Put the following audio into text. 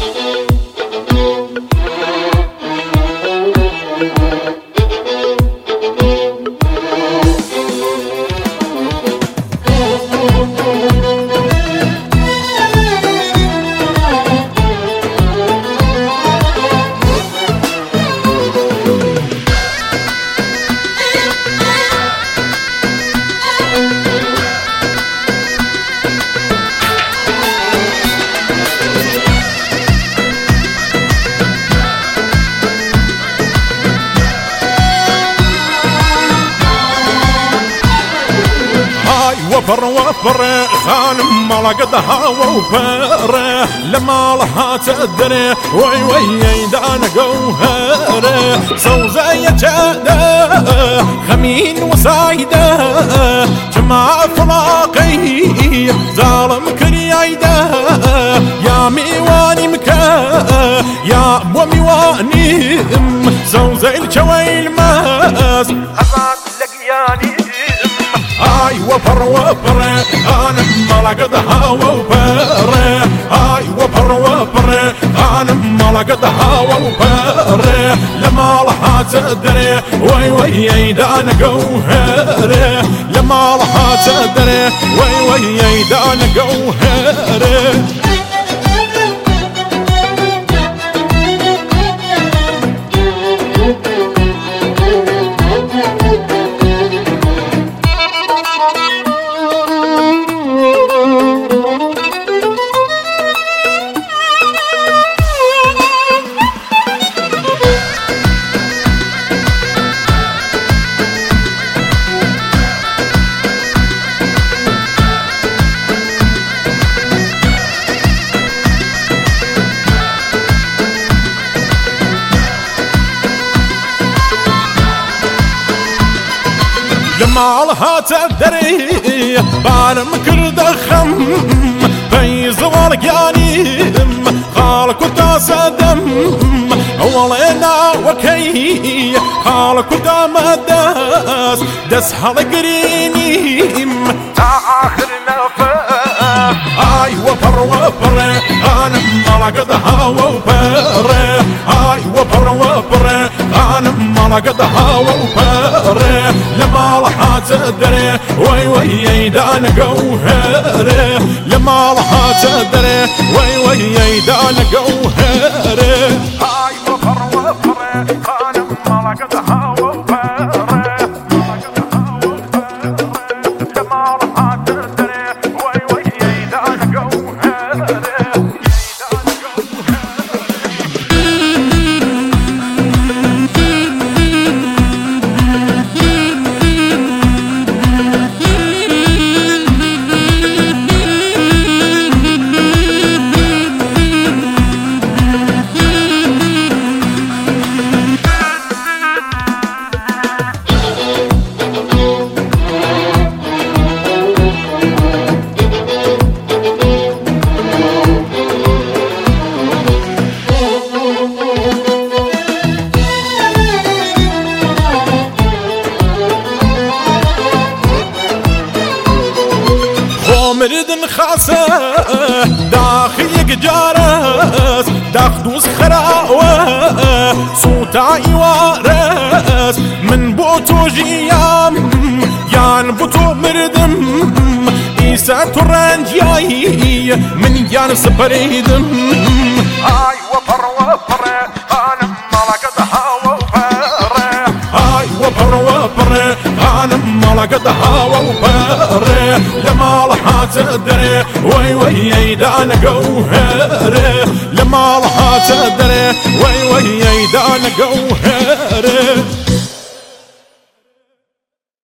وفر وفر خانم ملقدها وفر لما لها تدري وي وي دان جوهر صوزي جاده خمين وسايده جماع فلاقي ظالم كريايده يا ميواني مكا يا موميواني صوزي الجويل ماس أبعد لقياني هاي وفر وفر انا ملقدها وفر هاي وفر وفر انا ملقدها وفر لما لها تدري وي وي دان جوهر لما لها تدري وي وي دان جوهر لما لها تدري بعلم كل دخم فيز ورقاني خالك وتاسدم ولينا وكي خالك وتامداس دس حلقريني تا آخر نفس هاي وفر وفر انا ملقدها وفر هاي وفر وفر انا ملقدها وفر لما لها تدري وي وي دان جوهر لما لها تدري وي وي دان جوهر هاي وفر وفر انا ملقدها وفر لما لها تدري وي وي دان جوهر مردن خاصة داخل جارس داخدوس خراوة صوتا يوارس من بوتو جيام يان بوتو مردم إيسا ترانجياي من يان سبريدم هاي وفر وفر أنا ملقدها وفر هاي وفر وفر أنا ملقدها وفر لما لها تدري وي وي دان جوهر لما لها تدري وي وي دان جوهر